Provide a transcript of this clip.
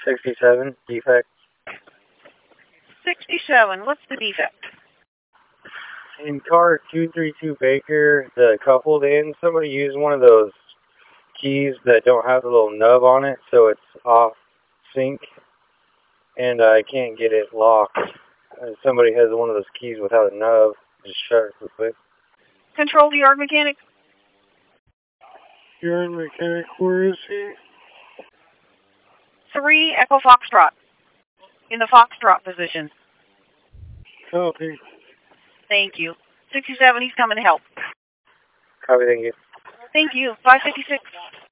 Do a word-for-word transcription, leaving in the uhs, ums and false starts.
sixty-seven, defect. sixty-seven, what's the defect? In car two three two Baker, the coupled in, somebody used one of those keys that don't have the little nub on it, so it's off sync, and I can't get it locked. Uh, somebody has one of those keys without a nub. Just shut it real quick. Control the yard mechanic. Yard mechanic, where is he? Three Echo Foxtrot. In the Foxtrot position. Copy. Thank you. sixty-seven, he's coming to help. Copy, thank you. Thank you. five fifty-six.